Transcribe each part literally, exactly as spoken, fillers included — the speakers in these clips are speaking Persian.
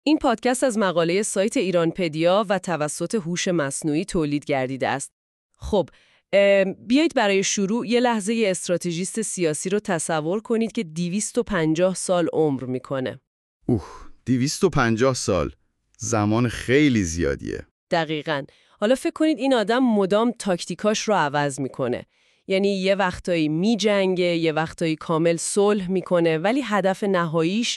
این پادکست از مقاله سایت ایرانپدیا و توسط هوش مصنوعی تولید گردیده است. خب، بیایید برای شروع یه لحظه استراتژیست سیاسی رو تصور کنید که دویست و پنجاه سال عمر میکنه. اوه، دویست و پنجاه سال. زمان خیلی زیادیه. دقیقاً. حالا فکر کنید این آدم مدام تاکتیکاش رو عوض میکنه. یعنی یه وقتایی میجنگه، یه وقتایی کامل صلح میکنه، ولی هدف نهاییش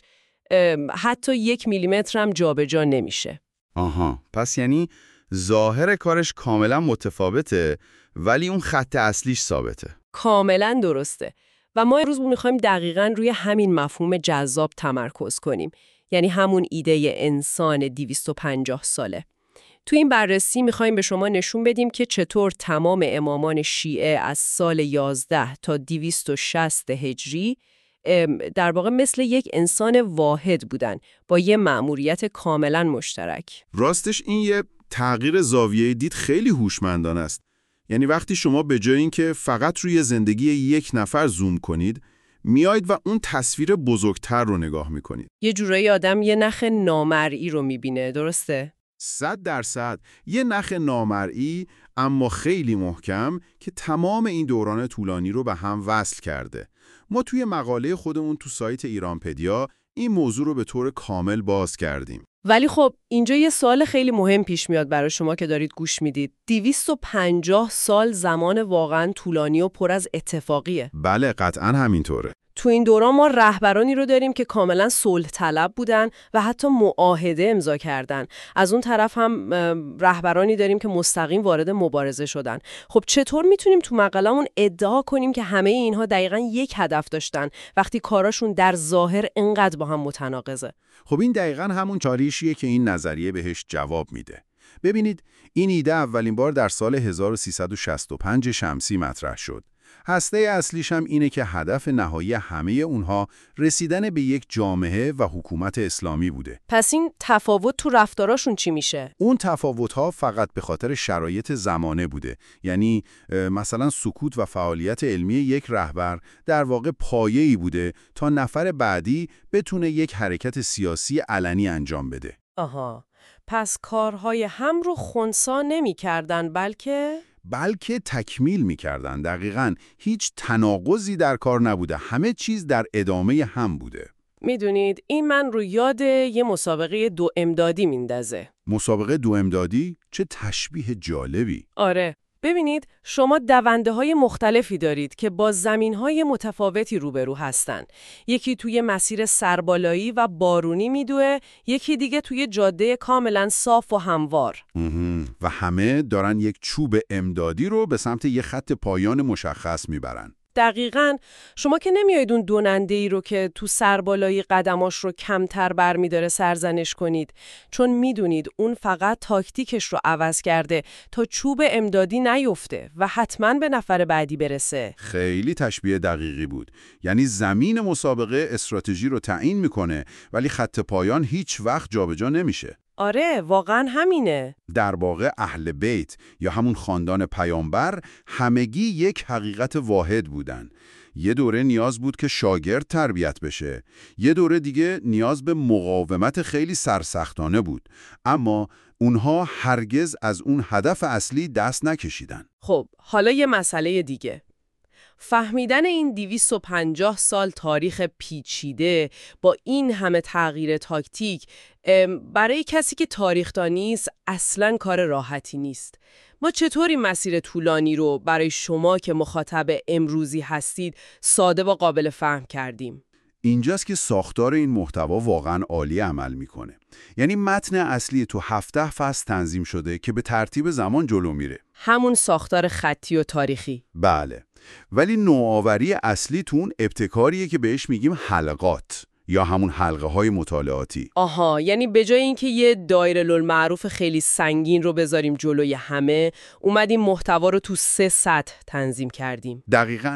حتی یک میلیمتر هم جابجا نمیشه. آها، پس یعنی ظاهر کارش کاملا متفاوته ولی اون خط اصلیش ثابته. کاملا درسته. و ما امروز میخوایم دقیقاً روی همین مفهوم جذاب تمرکز کنیم. یعنی همون ایده انسان دویست و پنجاه ساله. تو این بررسی میخوایم به شما نشون بدیم که چطور تمام امامان شیعه از سال یازده تا دویست و شصت هجری در واقع مثل یک انسان واحد بودن با یه مأموریت کاملا مشترک. راستش این یه تغییر زاویه دید خیلی هوشمندانه است. یعنی وقتی شما به جای اینکه فقط روی زندگی یک نفر زوم کنید، میایید و اون تصویر بزرگتر رو نگاه میکنید. یه جورایی آدم یه نخ نامرئی رو میبینه، درسته؟ صد درصد یه نخ نامرئی اما خیلی محکم که تمام این دوران طولانی رو به هم وصل کرده. ما توی مقاله خودمون تو سایت ایرانپدیا این موضوع رو به طور کامل باز کردیم. ولی خب اینجا یه سوال خیلی مهم پیش میاد برای شما که دارید گوش میدید. دویست و پنجاه سال زمان واقعا طولانی و پر از اتفاقیه. بله، قطعاً همینطوره. تو این دوران ما رهبرانی رو داریم که کاملا صلح طلب بودن و حتی معاهده امضا کردن. از اون طرف هم رهبرانی داریم که مستقیم وارد مبارزه شدن. خب چطور میتونیم تو مقالمون ادعا کنیم که همه اینها دقیقاً یک هدف داشتن وقتی کاراشون در ظاهر انقدر با هم متناقضه؟ خب این دقیقاً همون چالشیه که این نظریه بهش جواب میده. ببینید، این ایده اولین بار در سال هزار و سیصد و شصت و پنج شمسی مطرح شد. هسته اصلیش هم اینه که هدف نهایی همه اونها رسیدن به یک جامعه و حکومت اسلامی بوده. پس این تفاوت تو رفتاراشون چی میشه؟ اون تفاوت‌ها فقط به خاطر شرایط زمانه بوده. یعنی مثلا سکوت و فعالیت علمی یک رهبر در واقع پایه‌ای بوده تا نفر بعدی بتونه یک حرکت سیاسی علنی انجام بده. آها. پس کارهای هم رو خنثی نمی‌کردن بلکه بلکه تکمیل می‌کردن. دقیقاً هیچ تناقضی در کار نبوده. همه چیز در ادامه هم بوده. میدونید این من رو یاد یه مسابقه دو امدادی میندازه. مسابقه دو امدادی؟ چه تشبیه جالبی. آره. ببینید شما دونده های مختلفی دارید که با زمین های متفاوتی روبرو هستن. یکی توی مسیر سربالایی و بارونی میدوه، یکی دیگه توی جاده کاملا صاف و هموار. و همه دارن یک چوب امدادی رو به سمت یک خط پایان مشخص میبرن. دقیقاً. شما که نمیایید اون دوننده‌ای رو که تو سربالایی قدماش رو کمتر برمی‌داره سرزنش کنید، چون میدونید اون فقط تاکتیکش رو عوض کرده تا چوب امدادی نیفته و حتماً به نفر بعدی برسه. خیلی تشبیه دقیقی بود. یعنی زمین مسابقه استراتژی رو تعیین میکنه ولی خط پایان هیچ وقت جابجا نمیشه. آره، واقعاً همینه. در واقع اهل بیت یا همون خاندان پیامبر همگی یک حقیقت واحد بودن. یه دوره نیاز بود که شاگرد تربیت بشه، یه دوره دیگه نیاز به مقاومت خیلی سرسختانه بود، اما اونها هرگز از اون هدف اصلی دست نکشیدن. خب، حالا یه مسئله دیگه. فهمیدن این دویست و پنجاه سال تاریخ پیچیده با این همه تغییر تاکتیک برای کسی که تاریخ‌دان نیست اصلاً کار راحتی نیست. ما چطور این مسیر طولانی رو برای شما که مخاطب امروزی هستید ساده و قابل فهم کردیم؟ اینجاست که ساختار این محتوا واقعاً عالی عمل میکنه. یعنی متن اصلی تو هفده فصل تنظیم شده که به ترتیب زمان جلو میره. همون ساختار خطی و تاریخی. بله. ولی نوآوری اصلی تو اون ابتکاریه که بهش میگیم حلقات یا همون حلقه های مطالعاتی. آها، یعنی به جای اینکه یه دایره المعروف خیلی سنگین رو بذاریم جلوی همه، اومدیم محتوا رو تو سه سطح تنظیم کردیم. دقیقاً.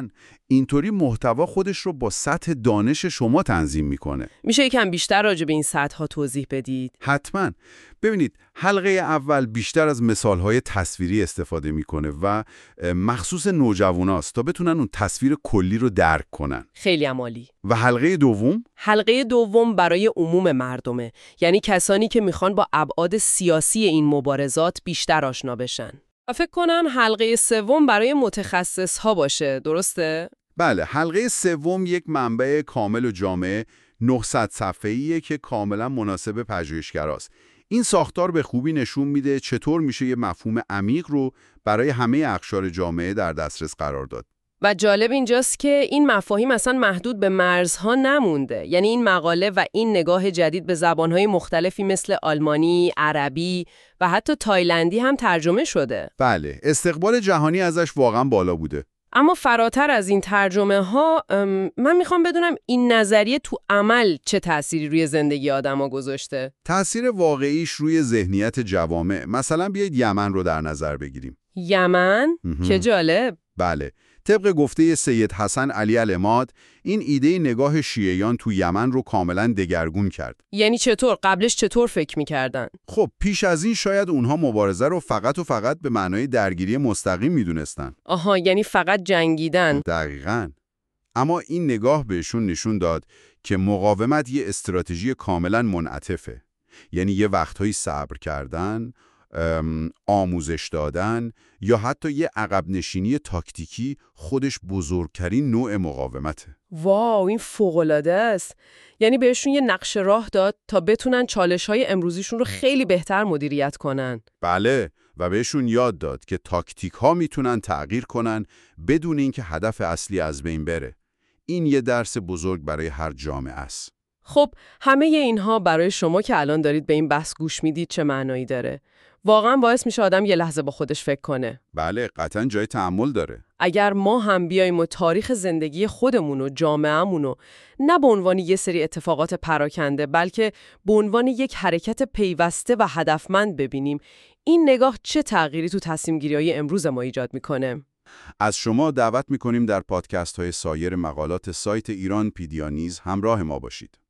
اینطوری محتوا خودش رو با سطح دانش شما تنظیم میکنه. میشه یکم بیشتر راجع به این سطح‌ها توضیح بدید؟ حتما. ببینید، حلقه اول بیشتر از مثالهای تصویری استفاده میکنه و مخصوص نوجواناست تا بتونن اون تصویر کلی رو درک کنن. خیلی عالی. و حلقه دوم؟ حلقه دوم برای عموم مردمه، یعنی کسانی که میخوان با ابعاد سیاسی این مبارزات بیشتر آشنا بشن. و فکر کنم حلقه سوم برای متخصص‌ها باشه، درسته؟ بله، حلقه سوم یک منبع کامل و جامع نهصد صفحه‌ایه که کاملا مناسب پژوهشگراست. این ساختار به خوبی نشون میده چطور میشه یه مفهوم عمیق رو برای همه اقشار جامعه در دسترس قرار داد. و جالب اینجاست که این مفاهیم اصلا محدود به مرزها نمونده. یعنی این مقاله و این نگاه جدید به زبانهای مختلفی مثل آلمانی، عربی و حتی تایلندی هم ترجمه شده. بله، استقبال جهانی ازش واقعا بالا بوده. اما فراتر از این ترجمه ها، من میخوام بدونم این نظریه تو عمل چه تأثیری روی زندگی آدما گذاشته؟ تأثیر واقعیش روی ذهنیت جوامع. مثلا بیایید یمن رو در نظر بگیریم. یمن؟ که جالب. بله. طبق گفته سید حسن علی العماد، این ایده نگاه شیعیان تو یمن رو کاملا دگرگون کرد. یعنی چطور؟ قبلش چطور فکر می‌کردن؟ خب پیش از این شاید اونها مبارزه رو فقط و فقط به معنای درگیری مستقیم میدونستن. آها، یعنی فقط جنگیدن. دقیقاً. اما این نگاه بهشون نشون داد که مقاومت یه استراتژی کاملا منعطفه. یعنی یه وقتهایی صبر کردن، آموزش دادن یا حتی یه عقب نشینی تاکتیکی خودش بزرگترین نوع مقاومته. واو، این فوق‌العاده است. یعنی بهشون یه نقش راه داد تا بتونن چالش‌های امروزیشون رو خیلی بهتر مدیریت کنن. بله، و بهشون یاد داد که تاکتیک ها میتونن تغییر کنن بدون اینکه هدف اصلی از بین بره. این یه درس بزرگ برای هر جامعه است. خب همه اینها برای شما که الان دارید به این بحث گوش میدید چه معنایی داره؟ واقعا باعث میشه آدم یه لحظه با خودش فکر کنه. بله، قطعا جای تأمل داره. اگر ما هم بیایم و تاریخ زندگی خودمون و جامعه‌مون رو نه به عنوان یه سری اتفاقات پراکنده، بلکه به عنوان یک حرکت پیوسته و هدفمند ببینیم، این نگاه چه تغییری تو تصمیم‌گیری‌های امروز ما ایجاد میکنه؟ از شما دعوت میکنیم در پادکست های سایر مقالات سایت ایران پیدیا نیز همراه ما باشید.